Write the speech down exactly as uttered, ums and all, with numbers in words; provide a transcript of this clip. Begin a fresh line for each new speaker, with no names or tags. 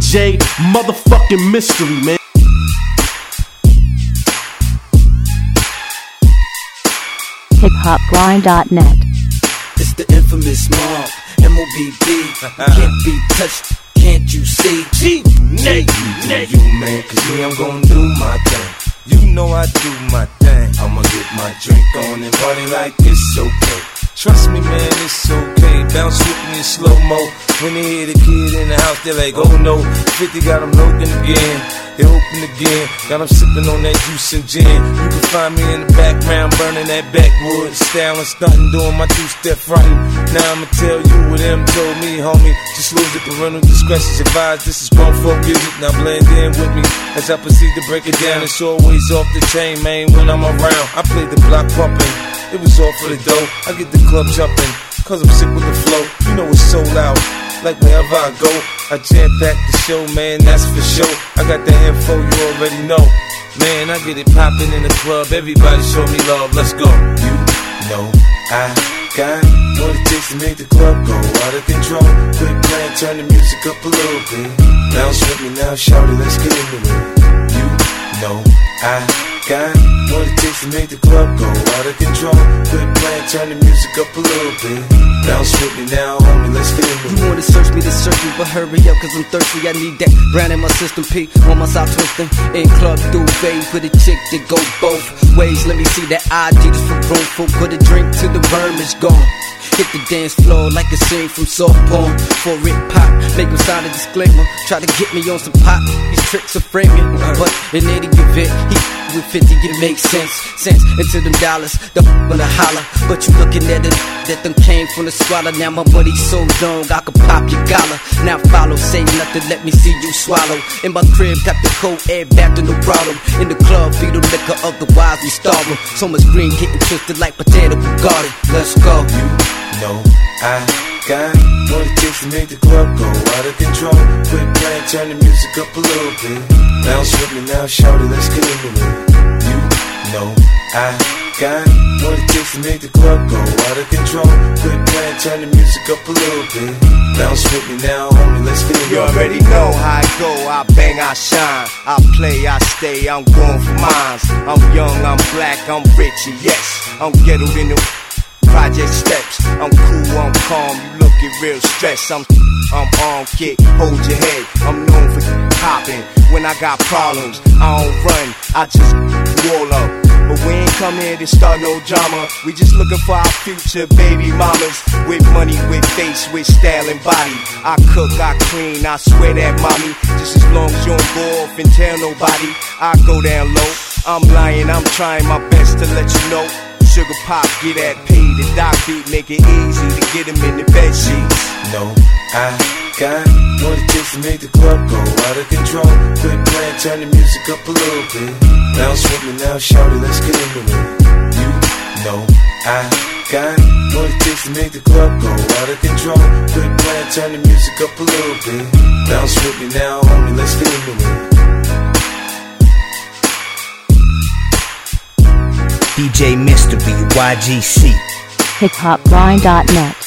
J motherfucking Mystery, man.
hip hop grind dot net.
It's the infamous mob, M O B B. Can't be touched, can't you see?
G, Nate, Nate.
You man, cause me, I'm gon' do my thing.
You know I do my thing.
I'ma get my drink on and party like it's okay.
Trust me, man, it's okay. Bounce with me in slow-mo. When they hear the kid in the house, they're like, oh no. fifty got them looking again. They open again. Got them sipping on that juice and gin. You can find me in the background, burning that backwood. Styling, stunting, doing my two-step frontin'. Now I'ma tell you what them told me, homie. Just lose it, parental discretion's advised. This is grown folk music, now blend in with me. As I proceed to break it down, it's always off the chain, man, when I'm around. I play the block pumping. It was all for the dough. I get the club jumping, cause I'm sick with the flow. You know it's sold out, like wherever I go. I jam-pack the show, man, that's for sure. I got the info, you already know. Man, I get it poppin' in the club. Everybody show me love, let's go.
You know I got what it takes to make the club go out of control. Quit playing, turn the music up a little bit. Bounce with me now, shout it, let's get into it. You know I got what it takes to make the club go out of control. Quit playing, turn the music up a little bit. Bounce with me now, homie, let's get into it.
You wanna search me to search me, but hurry up, cause I'm thirsty. I need that brand in my system, P. On my side twisting. In club duvet with a chick that go both ways. Let me see that I D just for room for. Put a drink to the verm is gone. Hit the dance floor like a scene from soft porn. For it pop, make him sign a disclaimer. Try to get me on some pop, these tricks are framing. But in any event, he with fifty, it makes sense. Sense into them dollars, the wanna holler. But you looking at it, that them came from the squalor. Now my money's so long, I could pop your collar. Now follow, say nothing, let me see you swallow. In my crib, got the cold air back to no problem. In the club, feed the liquor, otherwise we starve. So much green getting twisted like potato garden. Let's go.
You know I got what it takes to make the club go out of control. Quit playing, turn the music up a little bit. Bounce with me now, shout it, let's get into it. You know I got what it takes to make the club go out of control. Quit playing, turn the music up a little bit. Bounce with me now, homie, let's get into it.
You already know how I go, I bang, I shine. I play, I stay, I'm going for mines. I'm young, I'm black, I'm rich, and yes, I'm ghettoed in the project steps. I'm cool, I'm calm, you looking real stressed. I'm I'm on kick, hold your head. I'm known for popping when I got problems. I don't run, I just wall up. But we ain't come here to start no drama. We just looking for our future baby mamas. With money, with face, with style and body. I cook, I clean, I swear that mommy. Just as long as you don't go off and tell nobody, I go down low. I'm lying, I'm trying my best to let you know. Sugar pop, get that P, the doc beat, make it easy to get him in the bed sheets.
No, I got what it takes to make the club go out of control. Quit playing, turn the music up a little bit. Bounce with me now, shout it, let's get into it. You know I got what it takes to make the club go out of control. Quit playing, turn the music up a little bit. Bounce with me now, homie, let's get into it.
D J Mystery, Y G C.
hip hop grind dot net.